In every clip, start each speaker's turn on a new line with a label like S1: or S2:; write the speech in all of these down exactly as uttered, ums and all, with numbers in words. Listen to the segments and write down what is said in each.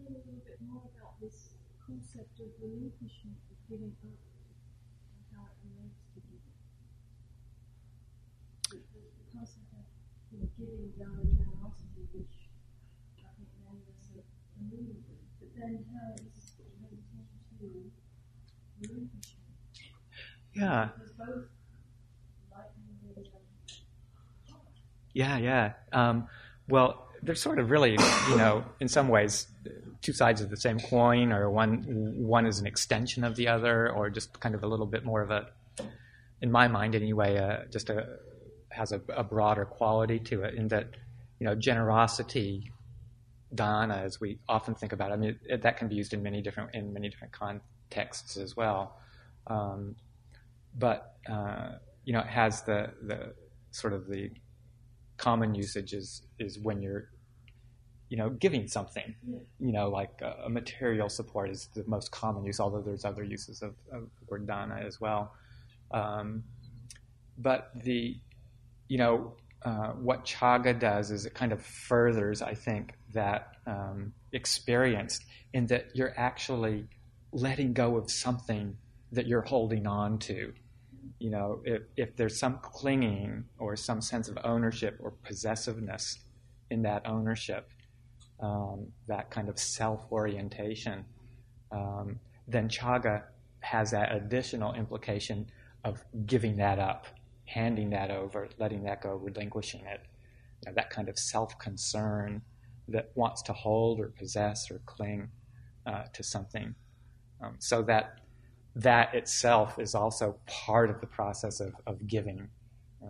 S1: a little bit more about this concept of relinquishment, of giving up, and how it relates to giving? The, the, the concept of you know, giving beyond generosity, which I think many of us are familiar with, but then how it's related to relinquishment.
S2: Yeah.
S1: Because both lightning and
S2: Yeah, yeah. Um, well, they're sort of really, you know, in some ways, two sides of the same coin, or one one is an extension of the other, or just kind of a little bit more of a, in my mind anyway, uh, just a has a, a broader quality to it. In that, you know, generosity, dana, as we often think about it, I mean, it, that can be used in many different in many different contexts as well. Um, but uh, you know, it has the the sort of the common usage is, is when you're, you know, giving something, you know, like uh, a material support is the most common use, although there's other uses of, of the word dana as well. Um, but the, you know, uh, what chaga does is it kind of furthers, I think, that um, experience in that you're actually letting go of something that you're holding on to. You know, if, if there's some clinging or some sense of ownership or possessiveness in that ownership, um, that kind of self-orientation, um, then chaga has that additional implication of giving that up, handing that over, letting that go, relinquishing it. You know, that kind of self-concern that wants to hold or possess or cling uh, to something. Um, so that that itself is also part of the process of, of giving. Um,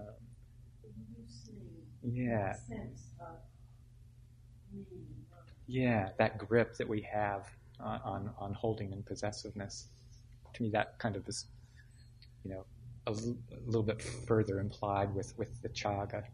S2: yeah.
S1: sense of needing.
S2: Yeah, that grip that we have on, on, on holding and possessiveness. To me, that kind of is, you know, a, l- a little bit further implied with, with the chaga.